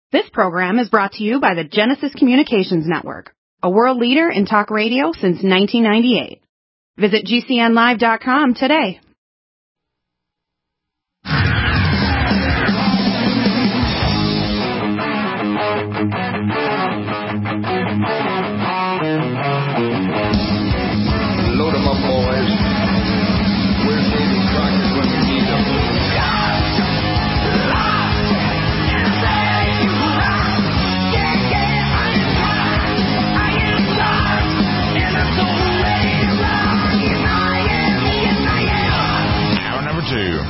This program is brought to you by the Genesis Communications Network, a world leader in talk radio since 1998. Visit GCNlive.com today. Load 'em up, boys. Where's Davy Crockett when you need him? Hour number 2.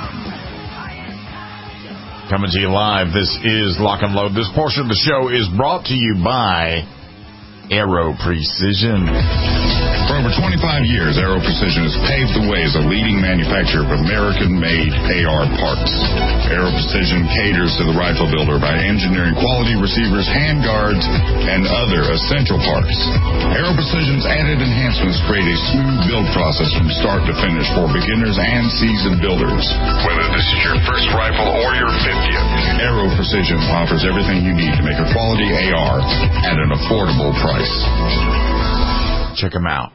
Coming to you live. This is Lock and Load. This portion of the show is brought to you by Aero Precision. For over 25 years, Aero Precision has paved the way as a leading manufacturer of American-made AR parts. Aero Precision caters to the rifle builder by engineering quality receivers, handguards, and other essential parts. Aero Precision's added enhancements create a smooth build process from start to finish for beginners and seasoned builders. Whether this is your first rifle or your 50th, Aero Precision offers everything you need to make a quality AR at an affordable price. Check them out,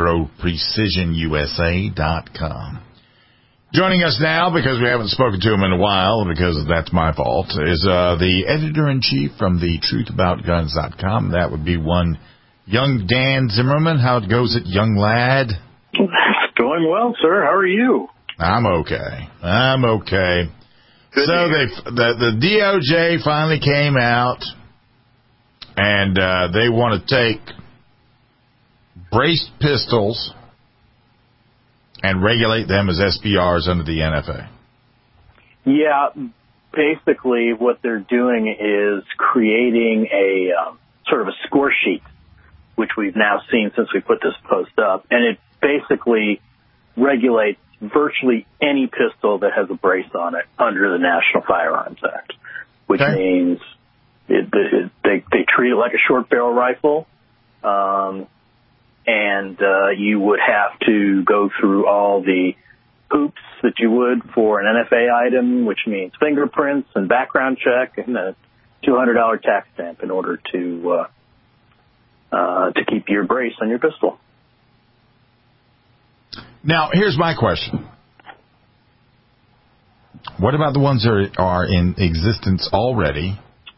AeroPrecisionUSA.com. Joining us now, because we haven't spoken to him in a while, because that's my fault, is the editor-in-chief from the TruthAboutGuns.com. That would be one young Dan Zimmerman. How it goes it, young lad? It's going well, sir. How are you? I'm okay. Good So the DOJ finally came out, and they want to take braced pistols and regulate them as SBRs under the NFA. Yeah, basically what they're doing is creating a sort of a score sheet, which we've now seen since we put this post up, and it basically regulates virtually any pistol that has a brace on it under the National Firearms Act, which means they treat it like a short barrel rifle. And you would have to go through all the hoops that you would for an NFA item, which means fingerprints and background check and a $200 tax stamp in order to keep your brace on your pistol. Now, here's my question. What about the ones that are in existence already?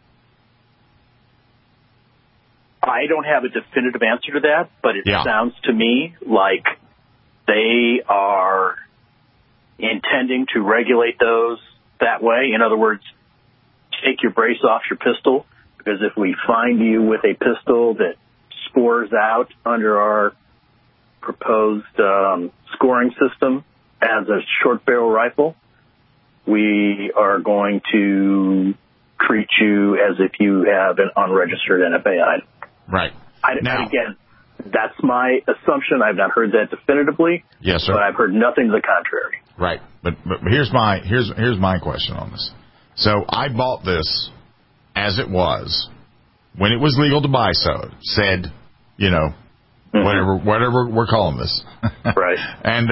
I don't have a definitive answer to that, but it sounds to me like they are intending to regulate those that way. In other words, take your brace off your pistol, because if we find you with a pistol that scores out under our proposed scoring system as a short barrel rifle, we are going to treat you as if you have an unregistered NFA item. Right. Again, that's my assumption. I've not heard that definitively. Yes, sir. But I've heard nothing to the contrary. Right. But here's my question on this. So I bought this as it was when it was legal to buy. So said, whatever we're calling this. Right. And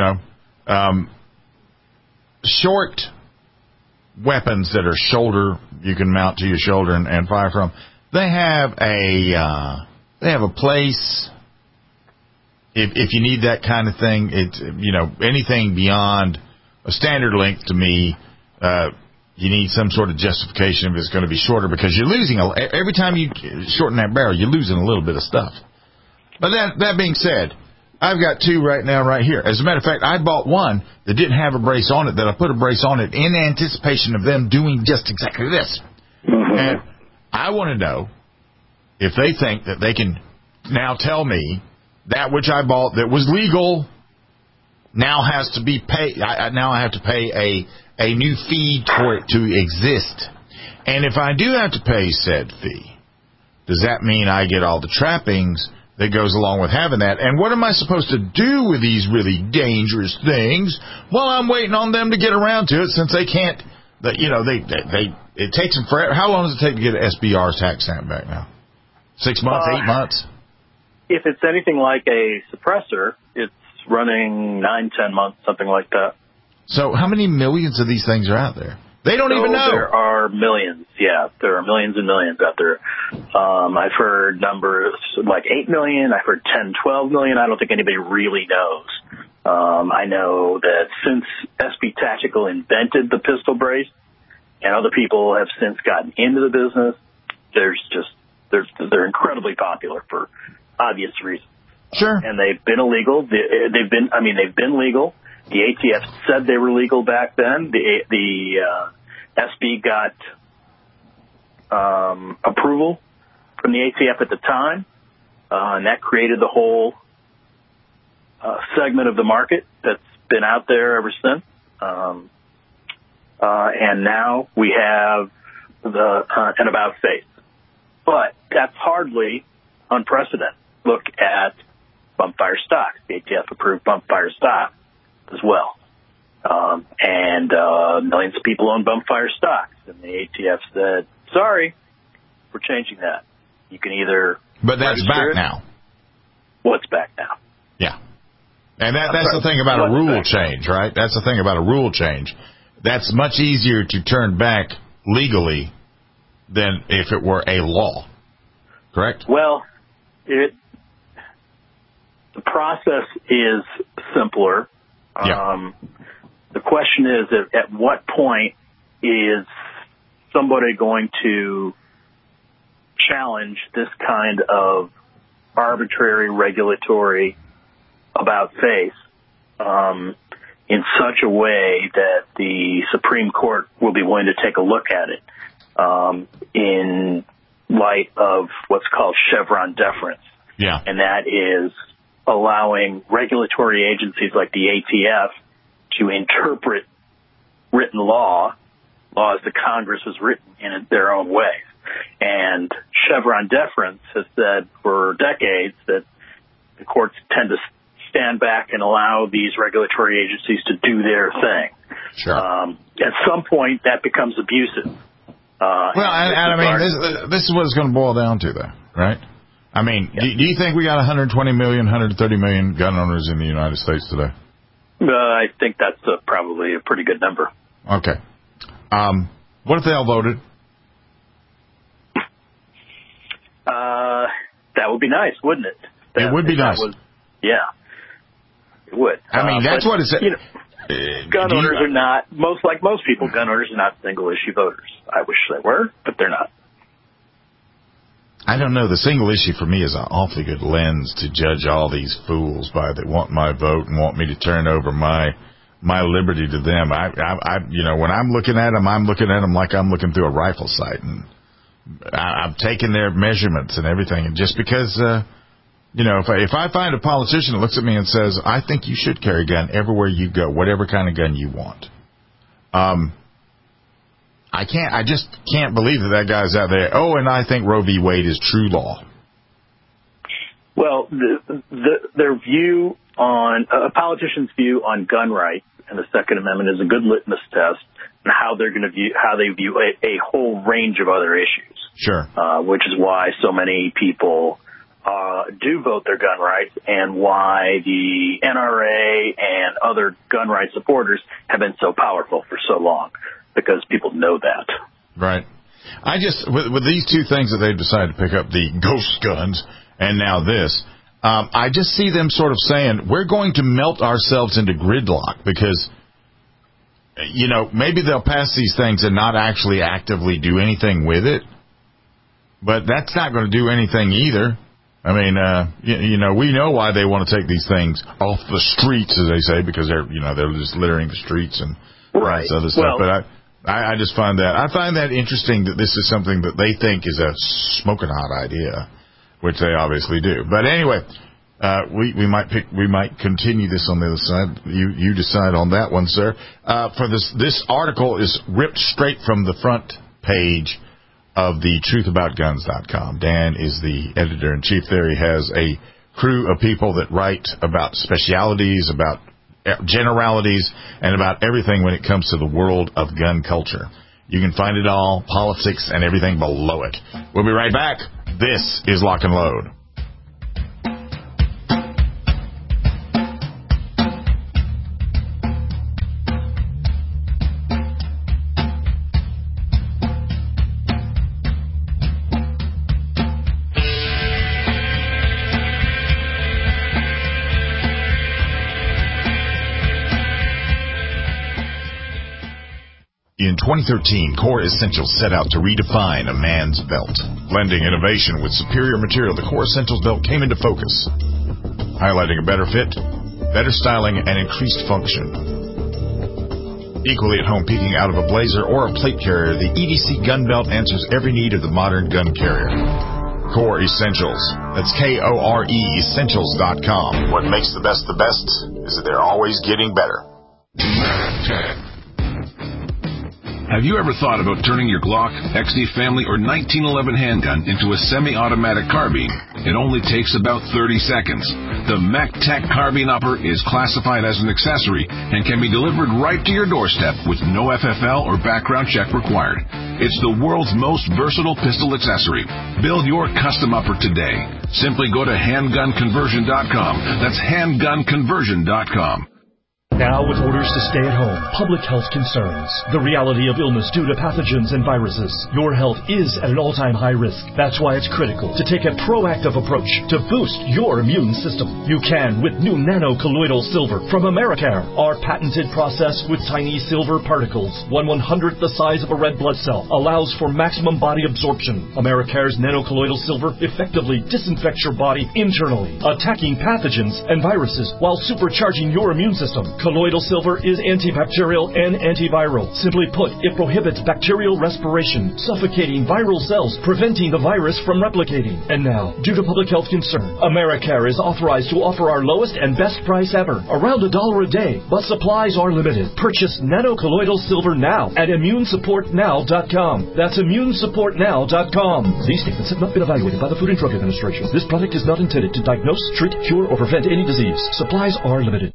short weapons that are you can mount to your shoulder and fire from. They have a place. If you need that kind of thing, anything beyond a standard length to me, you need some sort of justification if it's going to be shorter, because you're losing every time you shorten that barrel, you're losing a little bit of stuff. But that being said, I've got two right now right here. As a matter of fact, I bought one that didn't have a brace on it, that I put a brace on it in anticipation of them doing just exactly this. Mm-hmm. And I want to know if they think that they can now tell me that which I bought that was legal now has to be paid. Now I have to pay a new fee for it to exist. And if I do have to pay said fee, does that mean I get all the trappings that goes along with having that? And what am I supposed to do with these really dangerous things while I'm waiting on them to get around to it, since they can't? It takes them forever. How long does it take to get an SBR tax stamp back now? 6 months, 8 months? If it's anything like a suppressor, it's running 9-10 months, something like that. So how many millions of these things are out there? They don't even know. There are millions. Yeah, there are millions and millions out there. I've heard numbers like 8 million. I've heard 10, 12 million. I don't think anybody really knows. I know that since SB Tactical invented the pistol brace, and other people have since gotten into the business, they're incredibly popular for obvious reasons. Sure. And they've been illegal. They've been legal. The ATF said they were legal back then. The SB got approval from the ATF at the time, and that created the whole segment of the market that's been out there ever since. And now we have an about face. But that's hardly unprecedented. Look at bump fire stocks. The ATF approved bump fire stocks as well. And millions of people own bump fire stocks. And the ATF said, sorry, we're changing that. You can either... But that's back now. What's back now? Yeah. And that's the thing about a rule change, right? That's the thing about a rule change. That's much easier to turn back legally than if it were a law. Correct? Well, the process is simpler. Yeah. The question is, at what point is somebody going to challenge this kind of arbitrary regulatory about face in such a way that the Supreme Court will be willing to take a look at it in light of what's called Chevron deference. Yeah. And that is allowing regulatory agencies like the ATF to interpret written laws that Congress has written in their own way. And Chevron deference has said for decades that the courts tend to stand back and allow these regulatory agencies to do their thing. Sure. At some point, that becomes abusive. Well, and I mean, this is what it's going to boil down to, though, right? I mean, yeah. Do you think we got 120 million, 130 million gun owners in the United States today? I think that's probably a pretty good number. Okay. What if they all voted? That would be nice, wouldn't it? It would be nice. Yeah, it would. I mean, that's what it's... Gun owners are not, most people, gun owners are not single-issue voters. I wish they were, but they're not. I don't know. The single issue for me is an awfully good lens to judge all these fools by that want my vote and want me to turn over my liberty to them. I when I'm looking at them like I'm looking through a rifle sight, and I'm taking their measurements and everything. And just because, if I find a politician that looks at me and says, I think you should carry a gun everywhere you go, whatever kind of gun you want. I just can't believe that guy's out there. Oh, and I think Roe v. Wade is true law. Well, their view on a politician's view on gun rights and the Second Amendment is a good litmus test on how they view a whole range of other issues. Sure. Which is why so many people do vote their gun rights, and why the NRA and other gun rights supporters have been so powerful for so long. Because people know that. Right. I just, with these two things that they've decided to pick up, the ghost guns and now this, I just see them sort of saying, we're going to melt ourselves into gridlock because, maybe they'll pass these things and not actually actively do anything with it. But that's not going to do anything either. I mean, we know why they want to take these things off the streets, as they say, because they're just littering the streets and right. Other stuff. But I just find that interesting that this is something that they think is a smoking hot idea, which they obviously do. But anyway, we might continue this on the other side. You decide on that one, sir. For this article is ripped straight from the front page of the truthaboutguns.com. Dan is the editor-in-chief there. He has a crew of people that write about specialities, about generalities, and about everything when it comes to the world of gun culture. You can find it all, politics, and everything below it. We'll be right back. This is Lock and Load. 2013, Core Essentials set out to redefine a man's belt. Blending innovation with superior material, the Core Essentials belt came into focus, highlighting a better fit, better styling, and increased function. Equally at home peeking out of a blazer or a plate carrier, the EDC gun belt answers every need of the modern gun carrier. Core Essentials. That's Kore Essentials.com. What makes the best is that they're always getting better. Have you ever thought about turning your Glock, XD family, or 1911 handgun into a semi-automatic carbine? It only takes about 30 seconds. The MacTac Carbine Upper is classified as an accessory and can be delivered right to your doorstep with no FFL or background check required. It's the world's most versatile pistol accessory. Build your custom upper today. Simply go to handgunconversion.com. That's handgunconversion.com. Now with orders to stay at home, public health concerns, the reality of illness due to pathogens and viruses, your health is at an all-time high risk. That's why it's critical to take a proactive approach to boost your immune system. You can with new nano-colloidal silver from Americare, our patented process with tiny silver particles, 1/100th the size of a red blood cell, allows for maximum body absorption. Americare's nano-colloidal silver effectively disinfects your body internally, attacking pathogens and viruses while supercharging your immune system. Colloidal silver is antibacterial and antiviral. Simply put, it prohibits bacterial respiration, suffocating viral cells, preventing the virus from replicating. And now, due to public health concern, Americare is authorized to offer our lowest and best price ever, around $1 a day, but supplies are limited. Purchase nano-colloidal silver now at immunesupportnow.com. That's immunesupportnow.com. These statements have not been evaluated by the Food and Drug Administration. This product is not intended to diagnose, treat, cure, or prevent any disease. Supplies are limited.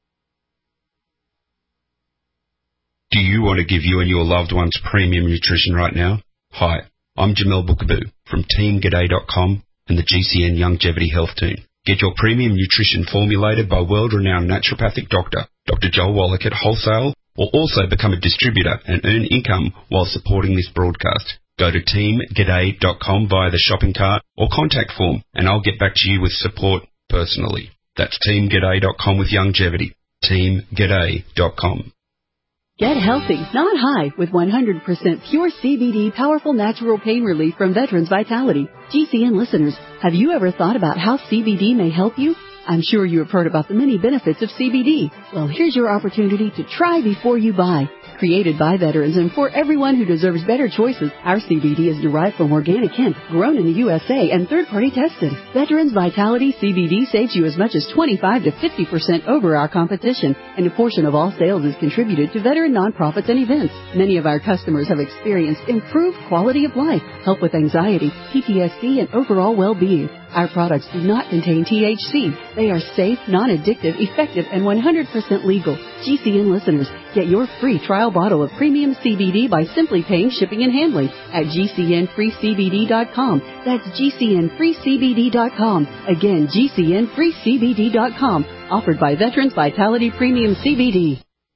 Do you want to give you and your loved ones premium nutrition right now? Hi, I'm Jamel Bookaboo from TeamGaday.com and the GCN Longevity Health Team. Get your premium nutrition formulated by world-renowned naturopathic doctor, Dr. Joel Wallach at wholesale, or also become a distributor and earn income while supporting this broadcast. Go to TeamGaday.com via the shopping cart or contact form, and I'll get back to you with support personally. That's TeamGaday.com with longevity. TeamGaday.com. Get healthy, not high, with 100% pure CBD powerful natural pain relief from Veterans Vitality. GCN listeners, have you ever thought about how CBD may help you? I'm sure you have heard about the many benefits of CBD. Well, here's your opportunity to try before you buy. Created by veterans and for everyone who deserves better choices, our CBD is derived from organic hemp, grown in the USA, and third-party tested. Veterans Vitality CBD saves you as much as 25 to 50% over our competition, and a portion of all sales is contributed to veteran nonprofits and events. Many of our customers have experienced improved quality of life, help with anxiety, PTSD, and overall well-being. Our products do not contain THC. They are safe, non-addictive, effective, and 100% legal. GCN listeners, get your free trial bottle of premium CBD by simply paying shipping and handling at GCNFreeCBD.com. That's GCNFreeCBD.com. Again, GCNFreeCBD.com. Offered by Veterans Vitality Premium CBD.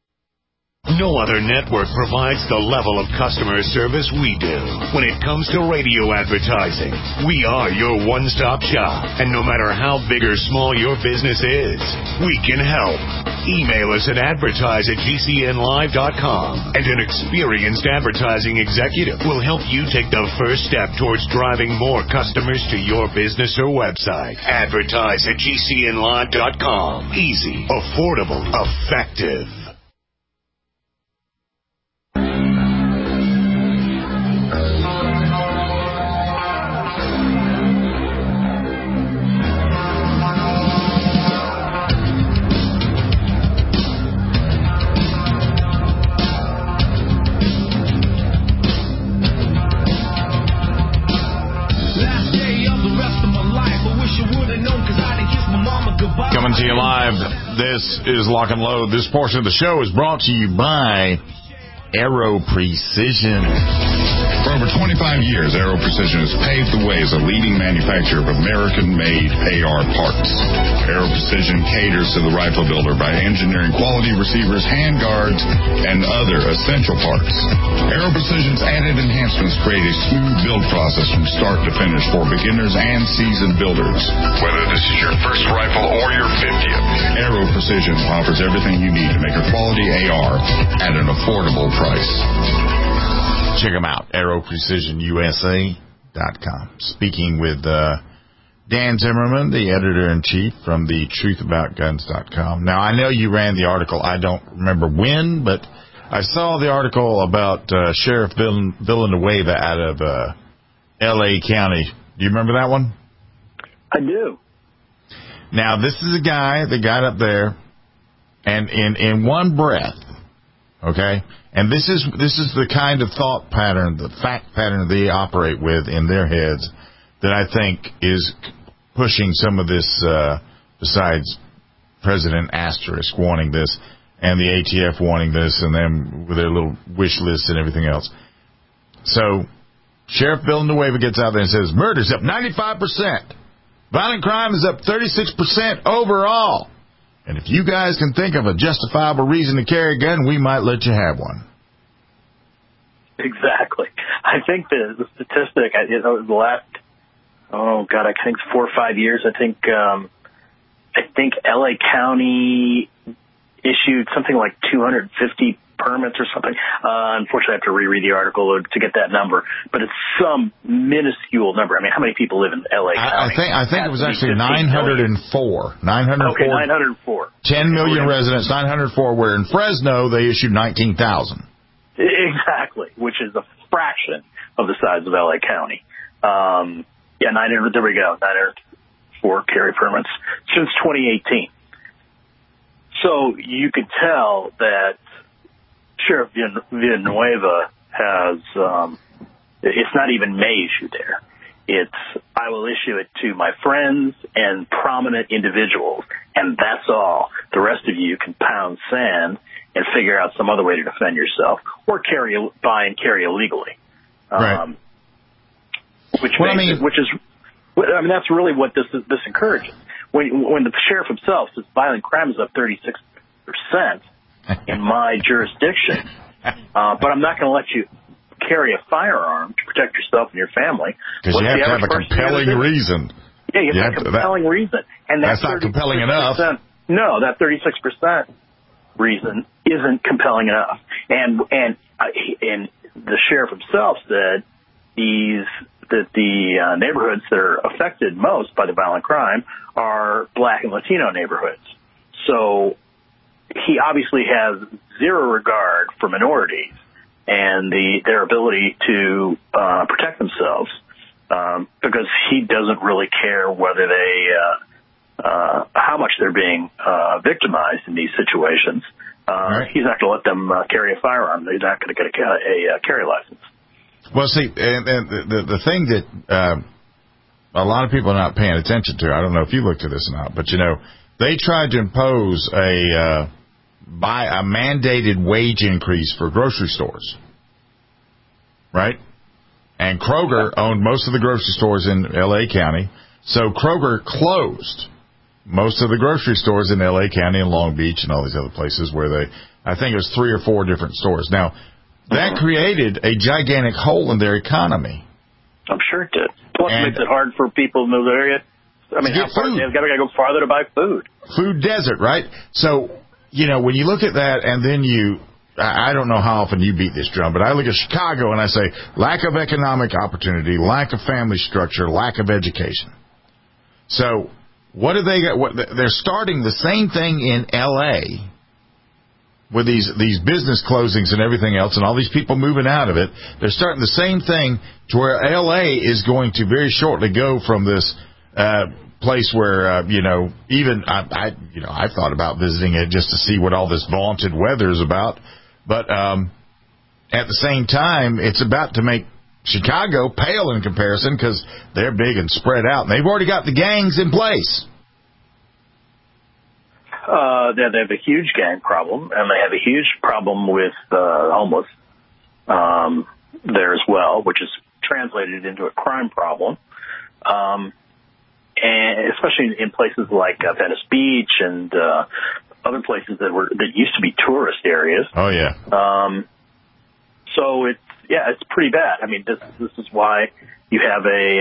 No other network provides the level of customer service we do. When it comes to radio advertising, we are your one-stop shop. And no matter how big or small your business is, we can help. Email us at advertise@gcnlive.com, and an experienced advertising executive will help you take the first step towards driving more customers to your business or website. Advertise@gcnlive.com. Easy, affordable, effective. Coming to you live, this is Lock and Load. This portion of the show is brought to you by Aero Precision. For over 25 years, Aero Precision has paved the way as a leading manufacturer of American-made AR parts. Aero Precision caters to the rifle builder by engineering quality receivers, handguards, and other essential parts. Aero Precision's added enhancements create a smooth build process from start to finish for beginners and seasoned builders. Whether this is your first rifle or your 50th, Aero Precision offers everything you need to make a quality AR at an affordable price. Check them out, AeroPrecisionUSA.com. Speaking with Dan Zimmerman, the editor-in-chief from the TruthAboutGuns.com. Now, I know you ran the article. I don't remember when, but I saw the article about Sheriff Villanueva out of L.A. County. Do you remember that one? I do. Now, this is a guy that got up there, and in one breath, okay, and this is the kind of thought pattern, the fact pattern they operate with in their heads that I think is pushing some of this, besides President Asterisk wanting this, and the ATF wanting this, and them with their little wish lists and everything else. So, Sheriff Villanueva gets out there and says, murder's up 95%. Violent crime is up 36% overall. And if you guys can think of a justifiable reason to carry a gun, we might let you have one. Exactly. I think the statistic, the last, I think it's 4 or 5 years, I think L.A. County issued something like 250 permits or something. Unfortunately, I have to reread the article to get that number, but it's some minuscule number. I mean, how many people live in L.A. County? I think it was actually 904. 904. Okay, 904. 10 million residents, 904, where in Fresno they issued 19,000. Exactly, which is a fraction of the size of L.A. County. 900, there we go, 904 carry permits since 2018. So you could tell that Sheriff Villanueva has, it's not even may issue there. It's, I will issue it to my friends and prominent individuals, and that's all. The rest of you can pound sand and figure out some other way to defend yourself, or buy and carry illegally. Right. That's really what this encourages. When the sheriff himself says violent crime is up 36% in my jurisdiction, but I'm not going to let you carry a firearm to protect yourself and your family. Because you have to have a compelling reason. Yeah, you have to have a compelling reason. And that's not compelling enough. No, that 36% reason isn't compelling enough. And the sheriff himself said that the neighborhoods that are affected most by the violent crime are Black and Latino neighborhoods. So he obviously has zero regard for minorities and their ability to protect themselves, because he doesn't really care whether how much they're being victimized in these situations. Right. He's not going to let them carry a firearm. He's not going to get a carry license. Well, see, and the thing that a lot of people are not paying attention to, I don't know if you looked at this or not, but, they tried to impose a mandated wage increase for grocery stores, right? And Kroger owned most of the grocery stores in L.A. County, so Kroger closed most of the grocery stores in L.A. County and Long Beach and all these other places where I think it was 3 or 4 different stores. Now, that created a gigantic hole in their economy. I'm sure it did. Plus, it makes it hard for people in those areas. I mean, they've got to go farther to buy food. Food desert, right? So, when you look at that and then I don't know how often you beat this drum, but I look at Chicago and I say, lack of economic opportunity, lack of family structure, lack of education. So, what do they got? They're starting the same thing in L.A., with these business closings and everything else and all these people moving out of it. They're starting the same thing to where L.A. is going to very shortly go from this place where, even I've thought about visiting it just to see what all this vaunted weather is about. But at the same time, it's about to make Chicago pale in comparison because they're big and spread out. And they've already got the gangs in place. They have a huge gang problem, and they have a huge problem with homeless. there as well, which is translated into a crime problem. And especially in places like Venice Beach and other places that used to be tourist areas. Oh yeah. So it's pretty bad. I mean, this is why you have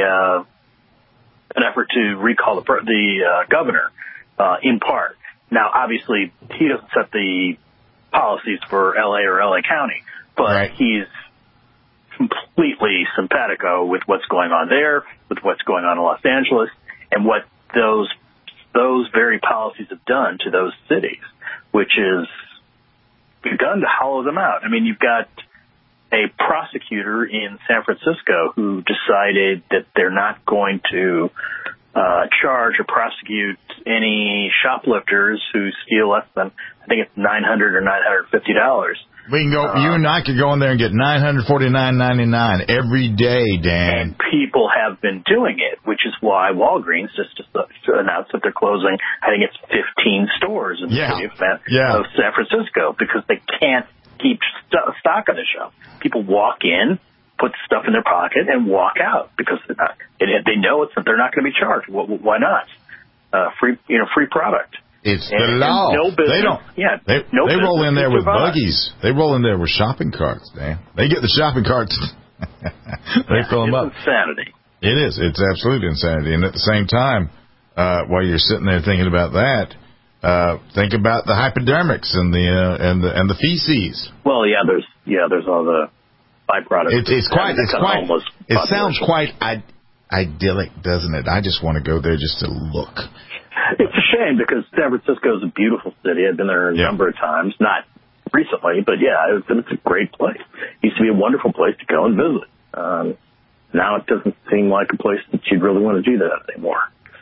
an effort to recall the governor in part. Now, obviously, he doesn't set the policies for L.A. or L.A. County, but he's completely simpatico with what's going on there, with what's going on in Los Angeles, and what those very policies have done to those cities, which is begun to hollow them out. I mean, you've got a prosecutor in San Francisco who decided that they're not going to charge or prosecute any shoplifters who steal less than, I think it's $900 or $950. We can go. You and I could go in there and get $949.99 every day, Dan. And people have been doing it, which is why Walgreens just announced that they're closing, I think it's 15 stores in the city of San Francisco, because they can't keep stock on the shelf. People walk in, put stuff in their pocket, and walk out because they know they're not going to be charged. Why not? Free product. It's the law. No business. They don't. Yeah. They roll in there with buggies. They roll in there with shopping carts, Dan. They get the shopping carts. They fill them up. It's insanity. It is. It's absolute insanity. And at the same time, while you're sitting there thinking about that, think about the hypodermics and the feces. Well, there's all the byproducts. It sounds quite idyllic, doesn't it? I just want to go there just to look. It's a shame because San Francisco is a beautiful city. I've been there a number of times, not recently, but it's a great place. It used to be a wonderful place to go and visit. Now it doesn't seem like a place that you'd really want to do that anymore.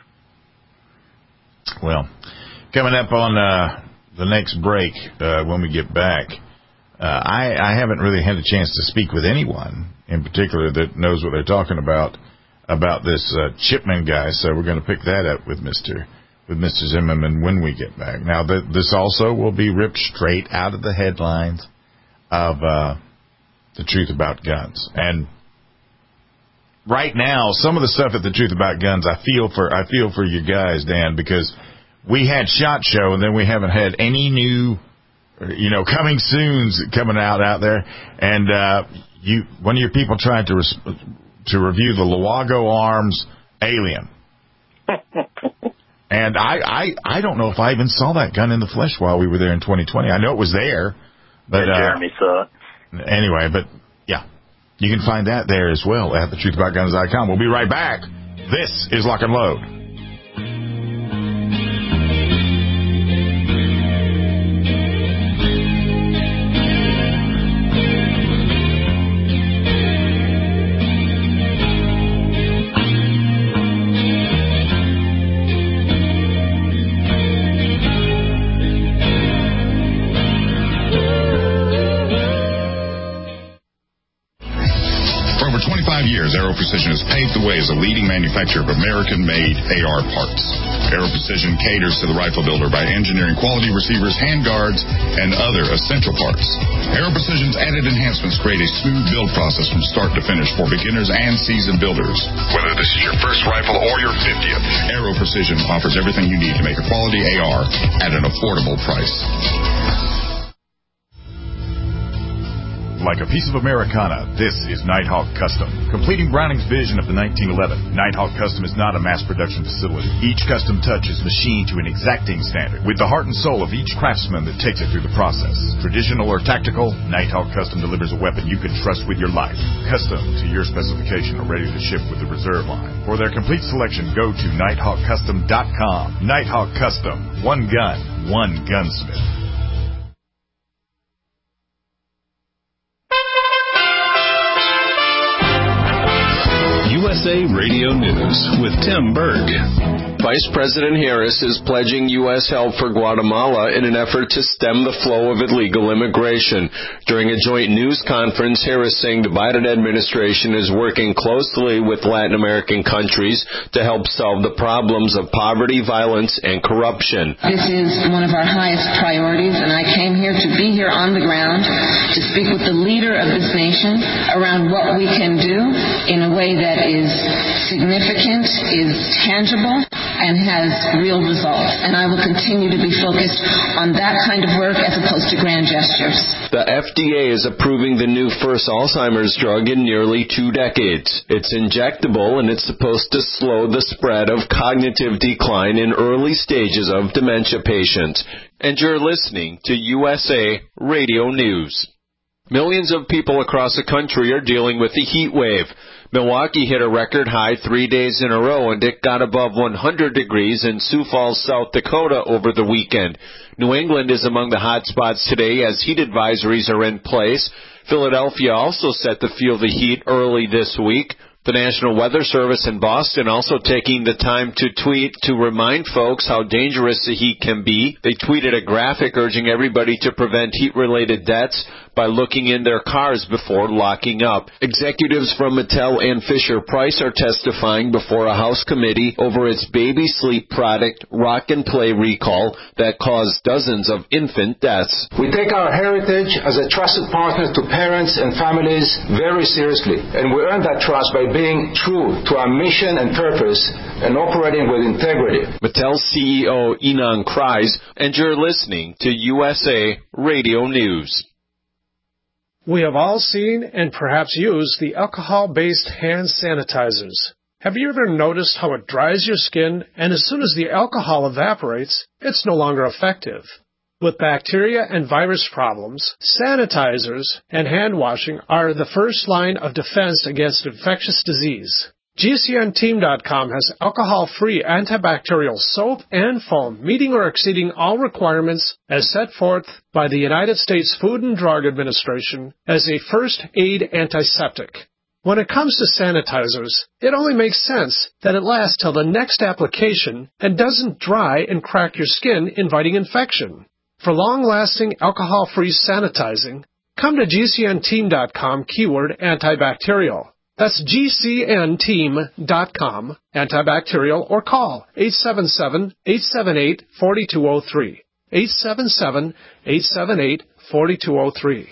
Well, coming up on the next break, when we get back, I haven't really had a chance to speak with anyone in particular that knows what they're talking about this Chipman guy, so we're going to pick that up with Mr. Zimmerman when we get back. Now, this also will be ripped straight out of the headlines of The Truth About Guns. And right now, some of the stuff at The Truth About Guns, I feel for you guys, Dan, because we had SHOT Show, and then we haven't had any new, coming soons coming out there. And one of your people tried to review the Luago Arms Alien. And I don't know if I even saw that gun in the flesh while we were there in 2020. I know it was there, but Jeremy saw it. Anyway, but you can find that there as well at thetruthAboutGuns.com. We'll be right back. This is Lock and Load. Aero Precision has paved the way as a leading manufacturer of American-made AR parts. Aero Precision caters to the rifle builder by engineering quality receivers, handguards, and other essential parts. Aero Precision's added enhancements create a smooth build process from start to finish for beginners and seasoned builders. Whether this is your first rifle or your 50th, Aero Precision offers everything you need to make a quality AR at an affordable price. Like a piece of Americana, this is Nighthawk Custom. Completing Browning's vision of the 1911, Nighthawk Custom is not a mass production facility. Each custom touch is machined to an exacting standard, with the heart and soul of each craftsman that takes it through the process. Traditional or tactical, Nighthawk Custom delivers a weapon you can trust with your life. Custom to your specification or ready to ship with the reserve line. For their complete selection, go to NighthawkCustom.com. Nighthawk Custom. One gun, one gunsmith. USA Radio News with Tim Berg. Vice President Harris is pledging U.S. help for Guatemala in an effort to stem the flow of illegal immigration. During a joint news conference, Harris saying the Biden administration is working closely with Latin American countries to help solve the problems of poverty, violence, and corruption. This is one of our highest priorities, and I came here to be here on the ground to speak with the leader of this nation around what we can do in a way that is significant, is tangible, and has real results. And I will continue to be focused on that kind of work as opposed to grand gestures. The FDA is approving the new first Alzheimer's drug in nearly 2 decades. It's injectable, and it's supposed to slow the spread of cognitive decline in early stages of dementia patients. And you're listening to USA Radio News. Millions of people across the country are dealing with the heat wave. Milwaukee hit a record high 3 days in a row, and it got above 100 degrees in Sioux Falls, South Dakota over the weekend. New England is among the hot spots today as heat advisories are in place. Philadelphia also set to feel the heat early this week. The National Weather Service in Boston also taking the time to tweet to remind folks how dangerous the heat can be. They tweeted a graphic urging everybody to prevent heat-related deaths by looking in their cars before locking up. Executives from Mattel and Fisher-Price are testifying before a House committee over its baby sleep product, Rock and Play recall, that caused dozens of infant deaths. We take our heritage as a trusted partner to parents and families very seriously, and we earn that trust by being true to our mission and purpose and operating with integrity. Mattel CEO Ynon Kreiz, and you're listening to USA Radio News. We have all seen and perhaps used the alcohol-based hand sanitizers. Have you ever noticed how it dries your skin, and as soon as the alcohol evaporates, it's no longer effective? With bacteria and virus problems, sanitizers and hand washing are the first line of defense against infectious disease. GCNteam.com has alcohol-free antibacterial soap and foam meeting or exceeding all requirements as set forth by the United States Food and Drug Administration as a first aid antiseptic. When it comes to sanitizers, it only makes sense that it lasts till the next application and doesn't dry and crack your skin, inviting infection. For long-lasting alcohol-free sanitizing, come to GCNteam.com keyword antibacterial. That's GCNteam.com, antibacterial, or call 877-878-4203. 877-878-4203.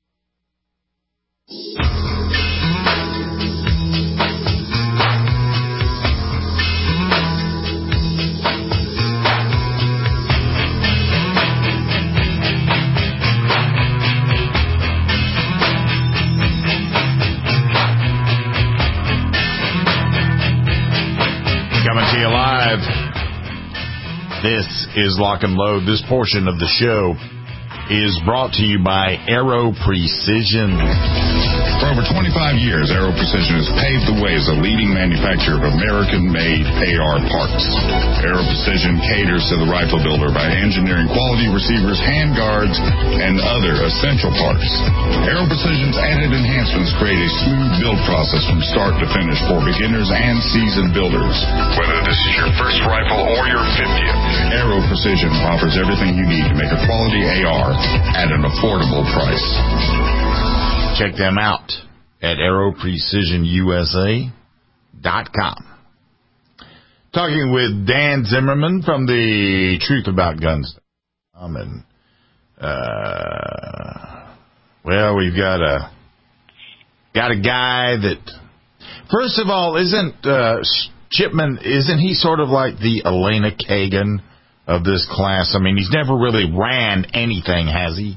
Coming to you live. This is Lock and Load. This portion of the show is brought to you by Aero Precision. For over 25 years, Aero Precision has paved the way as a leading manufacturer of American-made AR parts. Aero Precision caters to the rifle builder by engineering quality receivers, handguards, and other essential parts. Aero Precision's added enhancements create a smooth build process from start to finish for beginners and seasoned builders. Whether this is your first rifle or your 50th, Aero Precision offers everything you need to make a quality AR at an affordable price. Check them out at AeroPrecisionUSA.com. Talking with Dan Zimmerman from the Truth About Guns. And, well, we've got a guy that, first of all, isn't Chipman, isn't he sort of like the Elena Kagan of this class? I mean, he's never really ran anything, has he?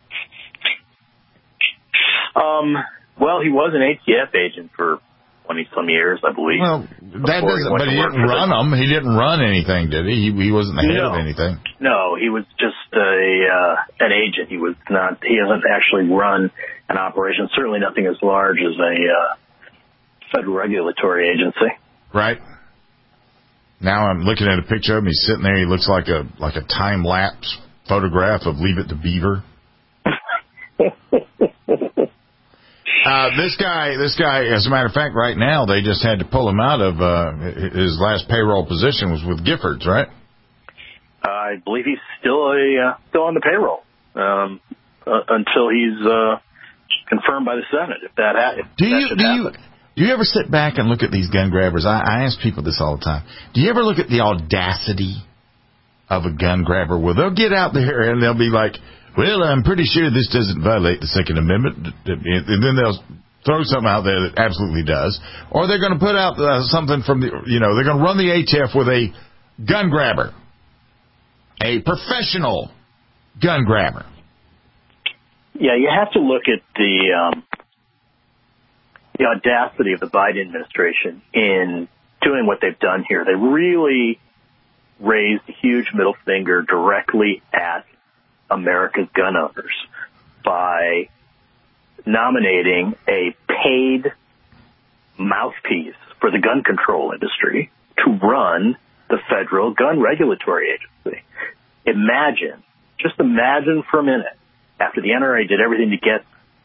Well, he was an ATF agent for 20-some years, I believe. Well, that doesn't, but he didn't run them. He didn't run anything, did he? He wasn't the head of anything. No, he was just an agent. He was not. He hasn't actually run an operation. Certainly nothing as large as a federal regulatory agency. Right. Now I'm looking at a picture of him. He's sitting there. He looks like a time-lapse photograph of Leave It to Beaver. This guy, as a matter of fact, right now, they just had to pull him out of his last payroll position was with Giffords, right? I believe he's still on the payroll until he's confirmed by the Senate. If that happens. Do you ever sit back and look at these gun grabbers? I ask people this all the time. Do you ever look at the audacity of a gun grabber? Well, they'll get out there and they'll be like, well, I'm pretty sure this doesn't violate the Second Amendment. And then they'll throw something out there that absolutely does. Or they're going to put out something from they're going to run the ATF with a gun grabber. A professional gun grabber. Yeah, you have to look at the audacity of the Biden administration in doing what they've done here. They really raised a huge middle finger directly at America's gun owners by nominating a paid mouthpiece for the gun control industry to run the federal gun regulatory agency. Just imagine for a minute, after the NRA did everything to get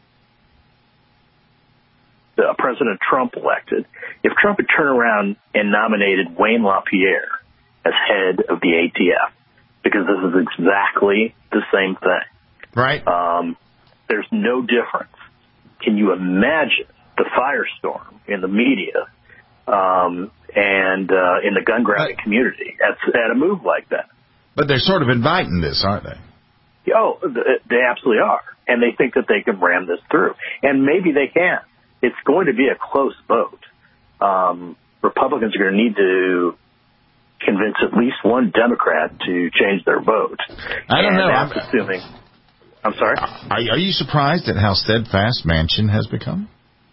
President Trump elected, if Trump had turned around and nominated Wayne LaPierre as head of the ATF, because this is exactly the same thing. Right. There's no difference. Can you imagine the firestorm in the media and in the gun grabbing community at a move like that? But they're sort of inviting this, aren't they? Oh, they absolutely are. And they think that they can ram this through. And maybe they can. It's going to be a close vote. Republicans are going to need to convince at least one Democrat to change their vote. I don't know. That's assuming. I'm sorry? Are you surprised at how steadfast Manchin has become?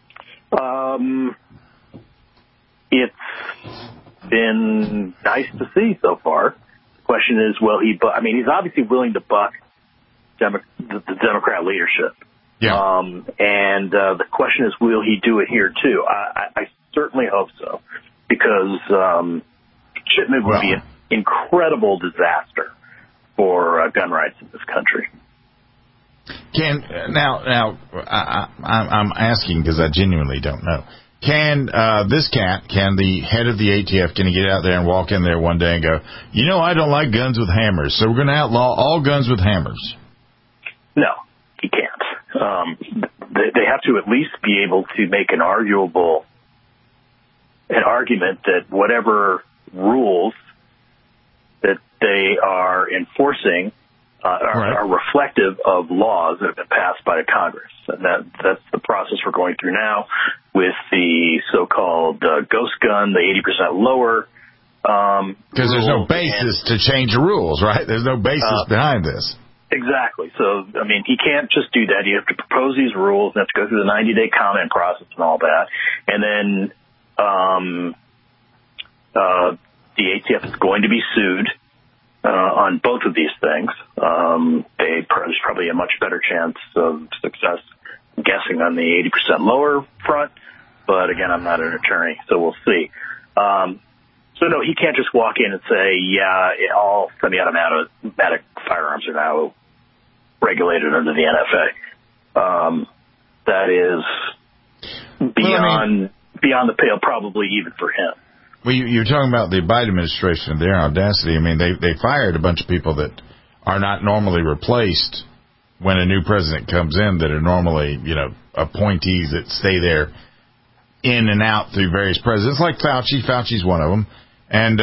It's been nice to see so far. The question is, he's obviously willing to buck the Democrat leadership. Yeah. And the question is, will he do it here too? I certainly hope so, because shipment would be an incredible disaster for gun rights in this country. I'm asking because I genuinely don't know. Can the head of the ATF, can he get out there and walk in there one day and go, I don't like guns with hammers, so we're going to outlaw all guns with hammers? No, he can't. They have to at least be able to make an argument that whatever rules that they are enforcing are reflective of laws that have been passed by the Congress. And that's the process we're going through now with the so-called ghost gun, the 80% lower. Because there's no basis to change the rules, right? There's no basis behind this. Exactly. So, he can't just do that. You have to propose these rules and have to go through the 90-day comment process and all that. And then the ATF is going to be sued on both of these things. There's probably a much better chance of success, I'm guessing, on the 80% lower front. But, again, I'm not an attorney, so we'll see. So, no, he can't just walk in and say, all semi-automatic firearms are now regulated under the NFA. That is beyond the pale, probably even for him. Well, you're talking about the Biden administration and their audacity. They fired a bunch of people that are not normally replaced when a new president comes in, that are normally, appointees that stay there in and out through various presidents, like Fauci. Fauci's one of them. And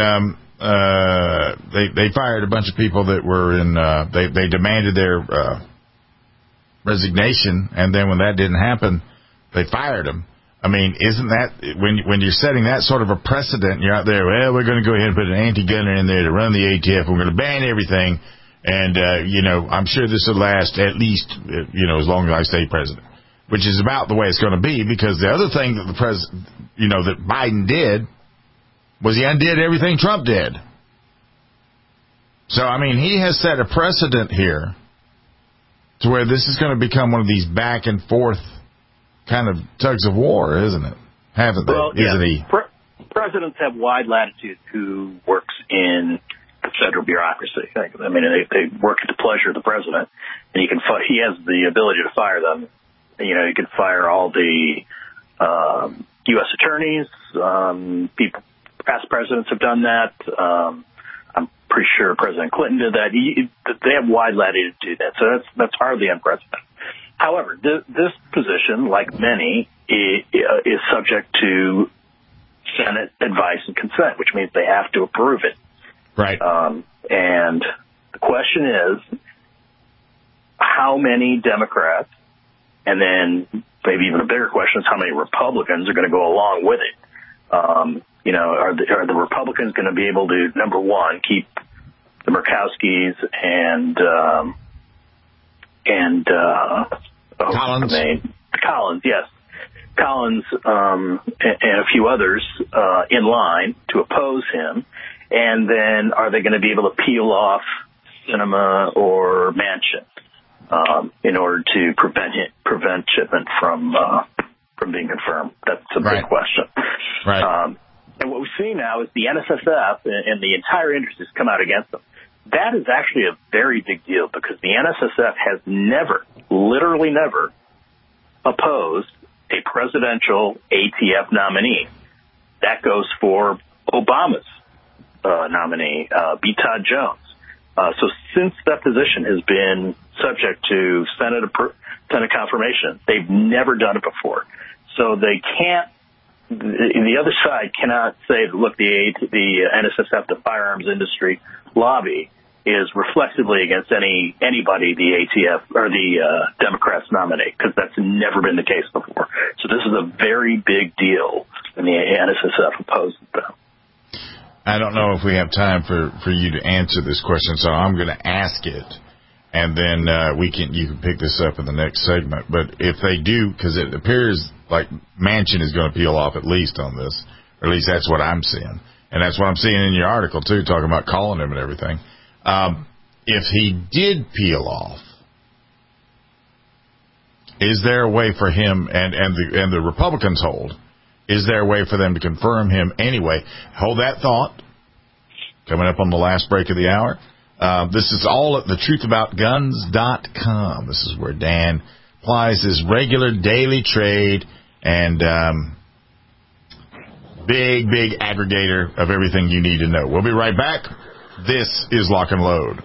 they fired a bunch of people that were in. They demanded their resignation, and then when that didn't happen, they fired them. Isn't that when you're setting that sort of a precedent? You're out there. Well, we're going to go ahead and put an anti-gunner in there to run the ATF. We're going to ban everything, and I'm sure this will last at least as long as I stay president, which is about the way it's going to be. Because the other thing that that Biden did was he undid everything Trump did. So, he has set a precedent here to where this is going to become one of these back and forth kind of tugs of war, isn't it? Haven't they? Well, isn't he? Presidents have wide latitude who works in the federal bureaucracy. They work at the pleasure of the president, and he has the ability to fire them You could fire all the U.S. attorneys. Past presidents have done that. I'm pretty sure President Clinton did that. They have wide latitude to do that, so that's hardly unprecedented. However, this position, like many, is subject to Senate advice and consent, which means they have to approve it. Right. And the question is, how many Democrats, and then maybe even a bigger question is how many Republicans are going to go along with it? Are the Republicans going to be able to, number one, keep the Murkowskis and Collins? Collins, yes. Collins and a few others in line to oppose him? And then are they going to be able to peel off Sinema or Manchin in order to prevent shipment from being confirmed? That's a big question. Right. And what we see now is the NSSF and the entire industry has come out against them. That is actually a very big deal because the NSSF has never, literally never, opposed a presidential ATF nominee. That goes for Obama's nominee, B. Todd Jones. So since that position has been subject to Senate confirmation, they've never done it before. So they can't. The other side cannot say, look, the NSSF, the firearms industry lobby, is reflexively against anybody the ATF or the Democrats nominate, because that's never been the case before. So this is a very big deal, and the NSSF opposes them. I don't know if we have time for you to answer this question, so I'm going to ask it, and then you can pick this up in the next segment. But if they do, because it appears like Manchin is going to peel off at least on this, or at least that's what I'm seeing. And that's what I'm seeing in your article, too, talking about calling him and everything. If he did peel off, is there a way for him, and the Republicans hold, is there a way for them to confirm him anyway? Hold that thought. Coming up on the last break of the hour. This is all at thetruthAboutGuns.com. This is where Dan applies his regular daily trade and big aggregator of everything you need to know. We'll be right back. This is Lock and Load.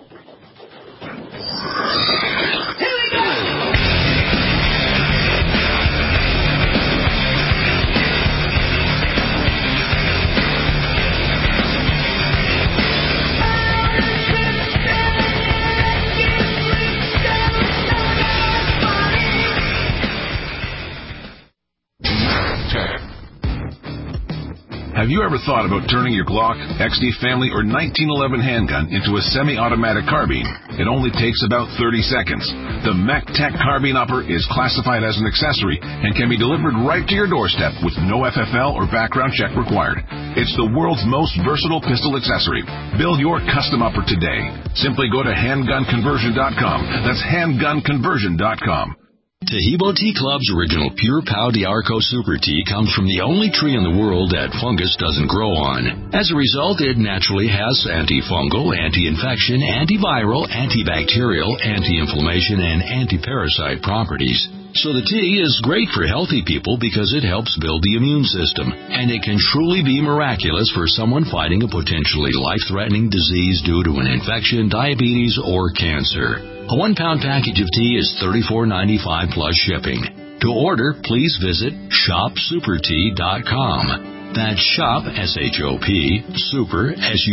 Have you ever thought about turning your Glock, XD Family, or 1911 handgun into a semi-automatic carbine? It only takes about 30 seconds. The MacTac Carbine Upper is classified as an accessory and can be delivered right to your doorstep with no FFL or background check required. It's the world's most versatile pistol accessory. Build your custom upper today. Simply go to handgunconversion.com. That's handgunconversion.com. Tahibo Tea Club's original Pure Pau D'Arco Super Tea comes from the only tree in the world that fungus doesn't grow on. As a result, it naturally has antifungal, anti-infection, antiviral, antibacterial, anti-inflammation, and anti-parasite properties. So the tea is great for healthy people because it helps build the immune system, and it can truly be miraculous for someone fighting a potentially life-threatening disease due to an infection, diabetes, or cancer. A 1-pound package of tea is $34.95 plus shipping. To order, please visit shopsupertea.com. That's shop, S-H-O-P, super,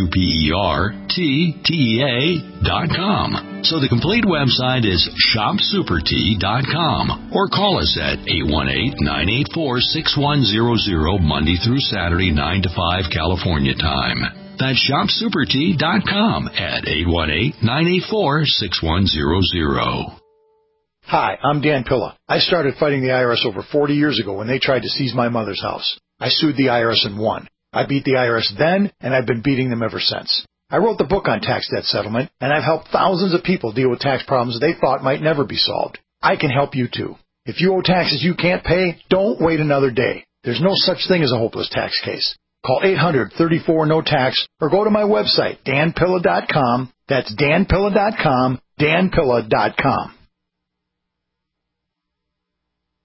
S-U-P-E-R-T-T-E-A.com. So the complete website is shopsupertea.com, or call us at 818-984-6100 Monday through Saturday, 9 to 5 California time. That's shopsupertea.com at 818-984-6100. Hi, I'm Dan Pilla. I started fighting the IRS over 40 years ago when they tried to seize my mother's house. I sued the IRS and won. I beat the IRS then, and I've been beating them ever since. I wrote the book on tax debt settlement, and I've helped thousands of people deal with tax problems they thought might never be solved. I can help you too. If you owe taxes you can't pay, don't wait another day. There's no such thing as a hopeless tax case. Call 800-34-NO-TAX or go to my website, danpilla.com. That's danpilla.com, danpilla.com.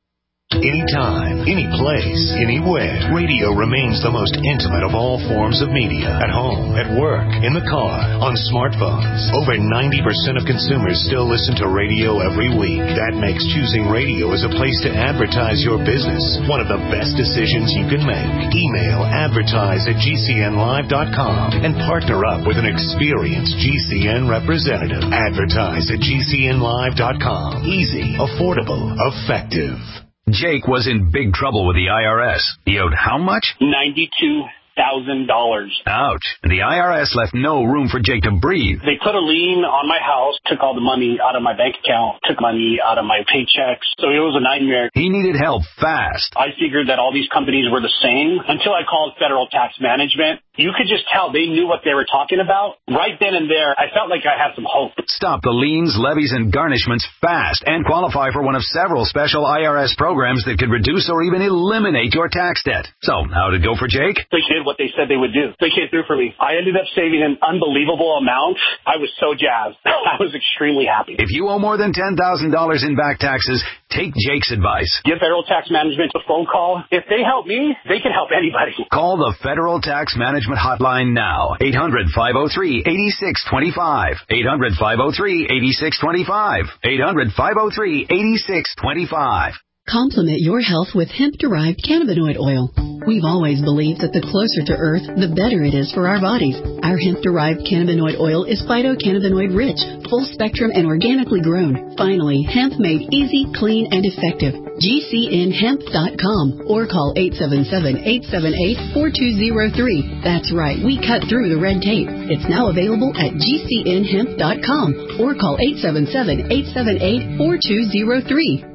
Anytime, any place, anywhere, radio remains the most intimate of all forms of media. At home, at work, in the car, on smartphones. Over 90% of consumers still listen to radio every week. That makes choosing radio as a place to advertise your business one of the best decisions you can make. Email advertise@gcnlive.com and partner up with an experienced GCN representative. Advertise at gcnlive.com. Easy, affordable, effective. Jake was in big trouble with the IRS. He owed how much? $92,000. Ouch. And the IRS left no room for Jake to breathe. They put a lien on my house, took all the money out of my bank account, took money out of my paychecks. So it was a nightmare. He needed help fast. I figured that all these companies were the same until I called Federal Tax Management. You could just tell they knew what they were talking about. Right then and there, I felt like I had some hope. Stop the liens, levies, and garnishments fast and qualify for one of several special IRS programs that could reduce or even eliminate your tax debt. So, how'd it go for Jake? They did what they said they would do. They came through for me. I ended up saving an unbelievable amount. I was so jazzed. I was extremely happy. If you owe more than $10,000 in back taxes, take Jake's advice. Give Federal Tax Management a phone call. If they help me, they can help anybody. Call the Federal Tax Management hotline now. 800-503-8625. 800-503-8625. 800-503-8625. Complement your health with hemp-derived cannabinoid oil. We've always believed that the closer to Earth, the better it is for our bodies. Our hemp-derived cannabinoid oil is phytocannabinoid-rich, full-spectrum, and organically grown. Finally, hemp made easy, clean, and effective. GCNhemp.com or call 877-878-4203. That's right, we cut through the red tape. It's now available at GCNhemp.com or call 877-878-4203.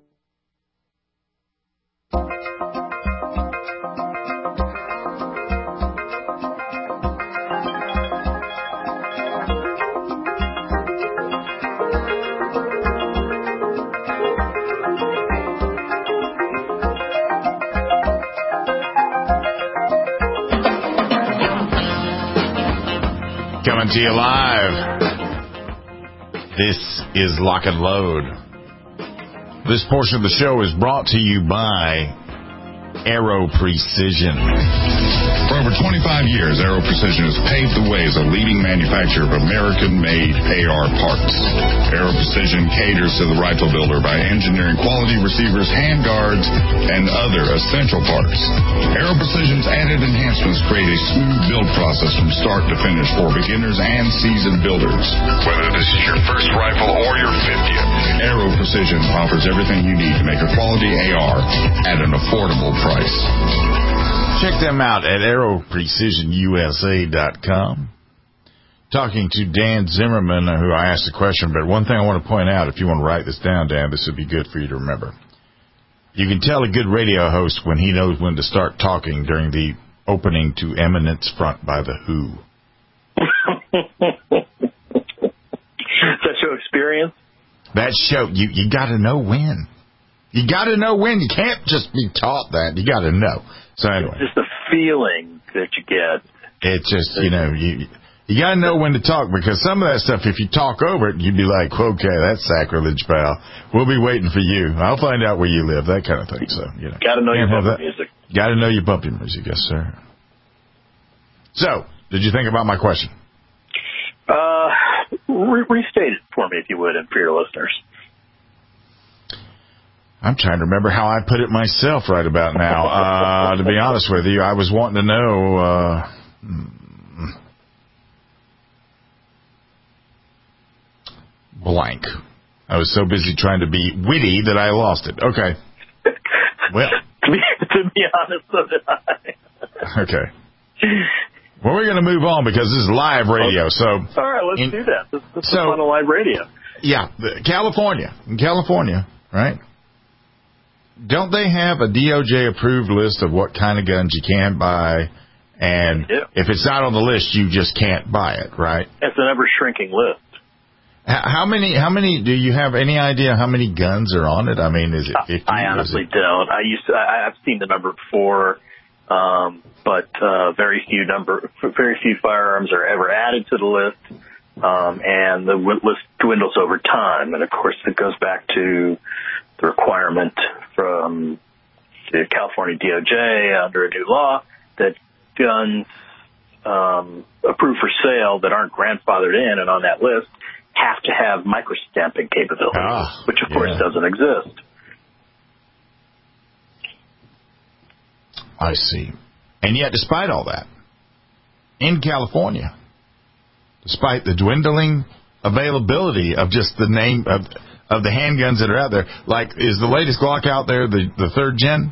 Coming to you live. This is Lock and Load. This portion of the show is brought to you by Aero Precision. For over 25 years, Aero Precision has paved the way as a leading manufacturer of American-made AR parts. Aero Precision caters to the rifle builder by engineering quality receivers, handguards, and other essential parts. Aero Precision's added enhancements create a smooth build process from start to finish for beginners and seasoned builders. Whether this is your first rifle or your 50th, Aero Precision offers everything you need to make a quality AR at an affordable price. Check them out at aeroprecisionusa.com. Talking to Dan Zimmerman, who I asked a question, but one thing I want to point out, if you want to write this down, Dan, this would be good for you to remember. You can tell a good radio host when he knows when to start talking during the opening to Eminence Front by The Who. That show experience? That show, you got to know when. You got to know when. You can't just be taught that. You got to know. So anyway. Just the feeling that you get. It's just, you got to know when to talk, because some of that stuff, if you talk over it, you'd be like, okay, that's sacrilege, pal. We'll be waiting for you. I'll find out where you live, that kind of thing. So, got to know your bumpy music. Got to know your bumpy music, yes, sir. So, did you think about my question? Restate it for me, if you would, and for your listeners. I'm trying to remember how I put it myself right about now. To be honest with you, I was wanting to know... blank. I was so busy trying to be witty that I lost it. Okay. Well. to be honest, so did I. Okay. Well, we're going to move on because this is live radio. So. All right, let's do that. This is fun on live radio. Yeah. California, right? Don't they have a DOJ-approved list of what kind of guns you can buy? And if it's not on the list, you just can't buy it, right? It's an ever-shrinking list. How many, do you have any idea how many guns are on it? I mean, is it 50? I honestly don't. I've seen the number before, but very few firearms are ever added to the list, and the list dwindles over time. And of course, it goes back to the requirement from the California DOJ under a new law that guns approved for sale that aren't grandfathered in and on that list have to have microstamping capabilities, which of course doesn't exist. I see. And yet, despite all that, in California, despite the dwindling availability of just the name of the handguns that are out there, like, is the latest Glock out there the third gen?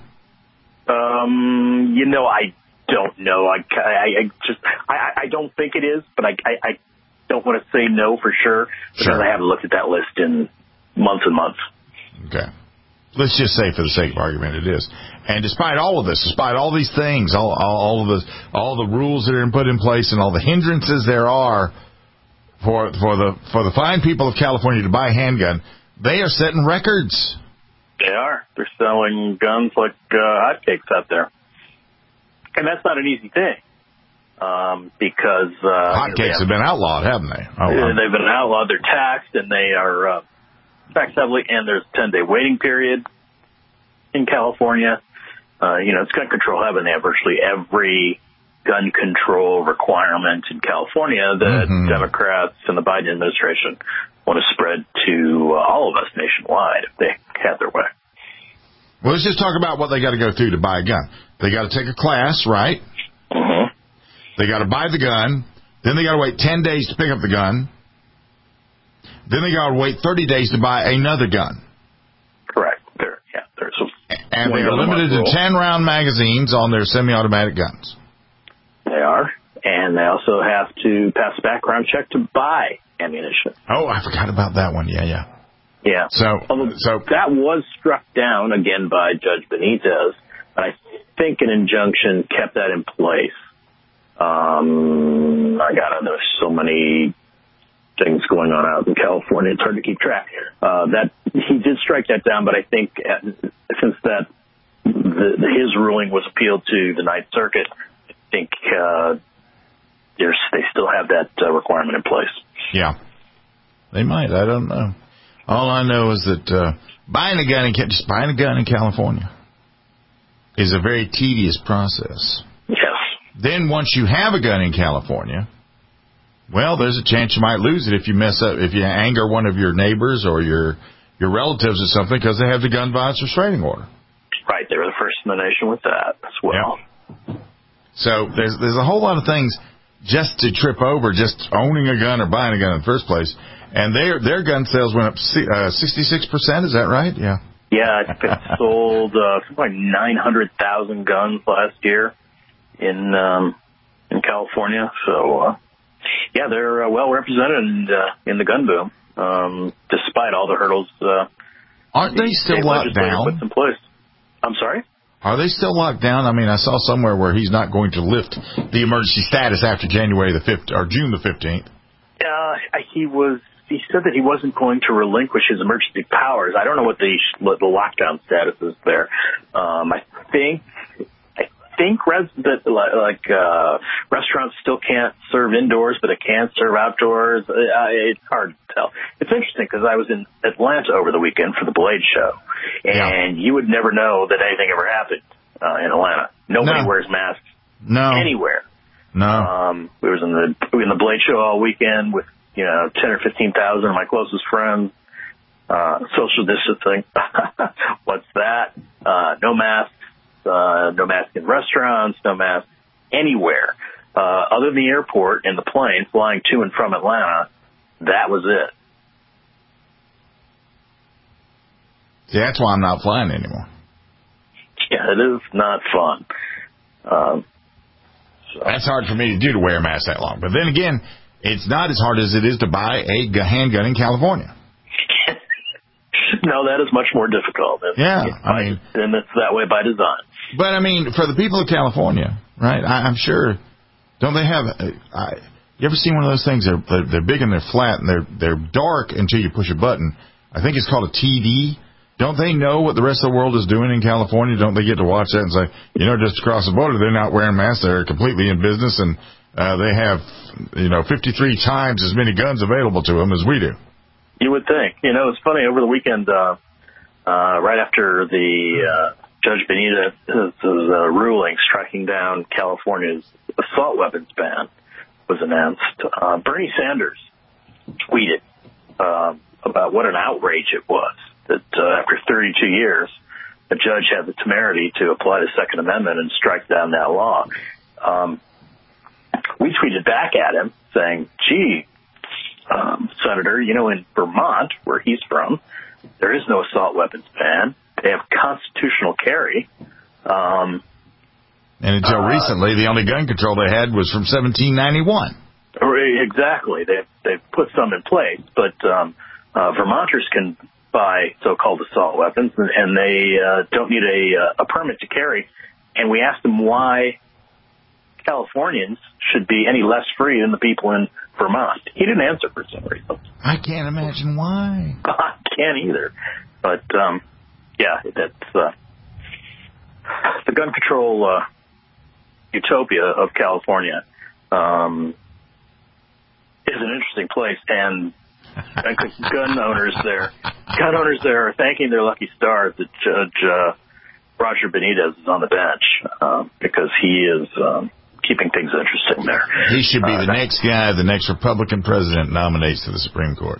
I don't know. I don't think it is, but I don't want to say no for sure because I haven't looked at that list in months and months. Okay. Let's just say, for the sake of argument, it is. And despite all of this, despite all these things, all the rules that are put in place, and all the hindrances there are for the fine people of California to buy a handgun, they are setting records. They are. They're selling guns like hotcakes out there, and that's not an easy thing because hotcakes have been outlawed, haven't they? They've been outlawed. They're taxed, and they are taxed heavily. And there's a 10-day waiting period in California. It's gun control heaven. They have virtually every gun control requirement in California that Democrats and the Biden administration want to spread to all of us nationwide if they had their way. Well, let's just talk about what they got to go through to buy a gun. They got to take a class, right? Mm-hmm. They got to buy the gun. Then they got to wait 10 days to pick up the gun. Then they got to wait 30 days to buy another gun. Correct. And they are limited to 10-round magazines on their semi-automatic guns. They are. And they also have to pass a background check to buy ammunition. Oh, I forgot about that one. Yeah. So that was struck down again by Judge Benitez. I think an injunction kept that in place. There's so many things going on out in California. It's hard to keep track. That he did strike that down, but I think since that his ruling was appealed to the Ninth Circuit, I think they still have that requirement in place. Yeah, they might. I don't know. All I know is that buying a gun in California is a very tedious process. Yes. Then once you have a gun in California, well, there's a chance you might lose it if you mess up, if you anger one of your neighbors or your relatives or something because they have the gun violence restraining order. Right, they were the first in the nation with that as well. Yeah. So there's a whole lot of things just to trip over just owning a gun or buying a gun in the first place. And their gun sales went up 66%, is that right? Yeah. Yeah, I think it sold something like 900,000 guns last year in California. So, they're well represented in the gun boom, despite all the hurdles. Aren't they still locked down? Puts in place. I'm sorry? Are they still locked down? I mean, I saw somewhere where he's not going to lift the emergency status after January the 5th or June the 15th. He said that he wasn't going to relinquish his emergency powers. I don't know what the lockdown status is there. I think restaurants still can't serve indoors, but it can serve outdoors. It's hard to tell. It's interesting because I was in Atlanta over the weekend for the Blade Show, and you would never know that anything ever happened in Atlanta. Nobody wears masks anywhere. No. We was in the Blade Show all weekend with 10 or 15,000 of my closest friends. Social distancing. What's that? No masks. No mask in restaurants, no mask anywhere. Other than the airport and the plane flying to and from Atlanta, that was it. See, that's why I'm not flying anymore. Yeah, it is not fun. That's hard for me to do, to wear a mask that long. But then again, it's not as hard as it is to buy a handgun in California. No, that is much more difficult. And it's that way by design. But, I mean, for the people of California, right, I'm sure, don't they have, you ever seen one of those things? They're big and they're flat and they're dark until you push a button. I think it's called a TV. Don't they know what the rest of the world is doing in California? Don't they get to watch that and say, just across the border, they're not wearing masks. They're completely in business, and they have, 53 times as many guns available to them as we do. You would think. It's funny. Over the weekend, right after the Judge Benitez's ruling striking down California's assault weapons ban was announced, Bernie Sanders tweeted about what an outrage it was that after 32 years, a judge had the temerity to apply the Second Amendment and strike down that law. We tweeted back at him saying, gee, Senator, in Vermont, where he's from, there is no assault weapons ban. They have constitutional carry. And until recently, the only gun control they had was from 1791. Exactly. They've put some in place, but Vermonters can buy so-called assault weapons, and they don't need a permit to carry. And we asked them why Californians should be any less free than the people in Vermont. He didn't answer for some reason. I can't imagine why. I can't either. But, that's the gun control utopia of California is an interesting place, and I think gun owners there are thanking their lucky stars that Judge Roger Benitez is on the bench because he is keeping things interesting there. He should be the next guy the next Republican president nominates to the Supreme Court.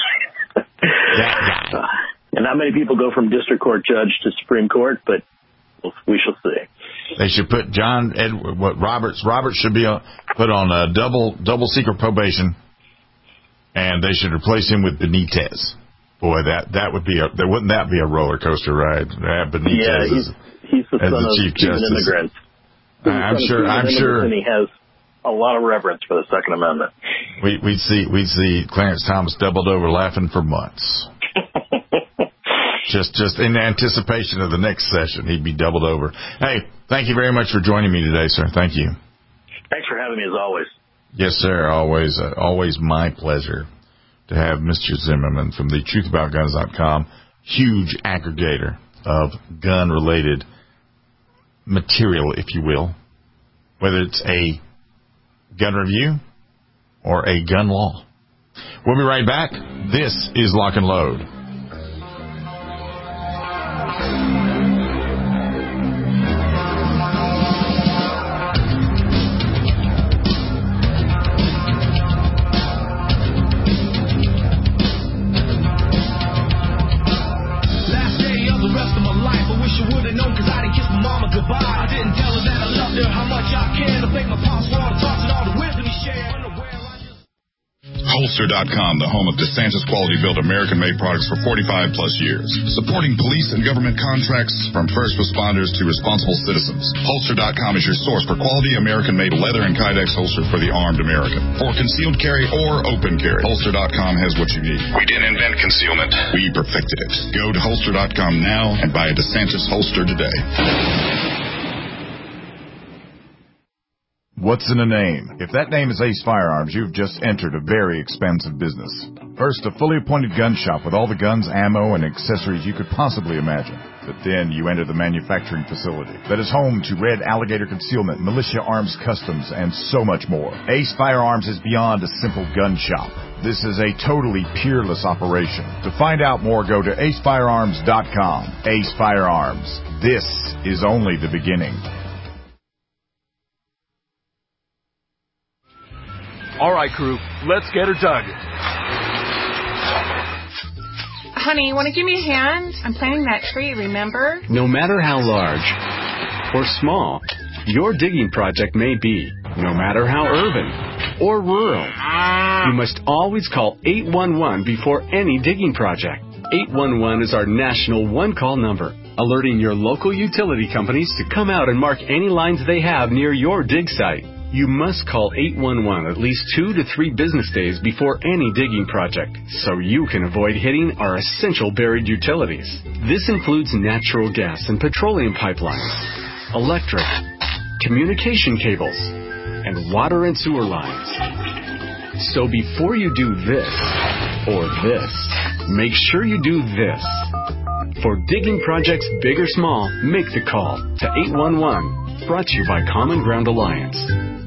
That guy. And not many people go from district court judge to Supreme Court, but we shall see. They should put Roberts should be put on a double secret probation, and they should replace him with Benitez. Boy, that would be wouldn't that be a roller coaster ride? Benitez he's the son of Chief Cuban Justice. immigrants. I'm sure, and he has a lot of reverence for the Second Amendment. We'd see Clarence Thomas doubled over laughing for months. Just in anticipation of the next session, he'd be doubled over. Hey, thank you very much for joining me today, sir. Thank you. Thanks for having me, as always. Yes, sir. Always my pleasure to have Mr. Zimmerman from the TruthAboutGuns.com, huge aggregator of gun-related material, if you will, whether it's a gun review or a gun law. We'll be right back. This is Lock and Load. Holster.com, the home of DeSantis quality-built American-made products for 45-plus years. Supporting police and government contracts from first responders to responsible citizens. Holster.com is your source for quality American-made leather and Kydex holster for the armed American. For concealed carry or open carry, Holster.com has what you need. We didn't invent concealment. We perfected it. Go to Holster.com now and buy a DeSantis holster today. What's in a name? If that name is Ace Firearms, you've just entered a very expensive business. First, a fully appointed gun shop with all the guns, ammo, and accessories you could possibly imagine. But then you enter the manufacturing facility that is home to Red Alligator Concealment, Militia Arms Customs, and so much more. Ace Firearms is beyond a simple gun shop. This is a totally peerless operation. To find out more, go to acefirearms.com. Ace Firearms. This is only the beginning. All right, crew, let's get her dug. Honey, you want to give me a hand? I'm planting that tree, remember? No matter how large or small your digging project may be, no matter how urban or rural, you must always call 811 before any digging project. 811 is our national one-call number, alerting your local utility companies to come out and mark any lines they have near your dig site. You must call 811 at least 2 to 3 business days before any digging project, so you can avoid hitting our essential buried utilities. This includes natural gas and petroleum pipelines, electric, communication cables, and water and sewer lines. So before you do this or this, make sure you do this. For digging projects big or small, make the call to 811. Brought to you by Common Ground Alliance.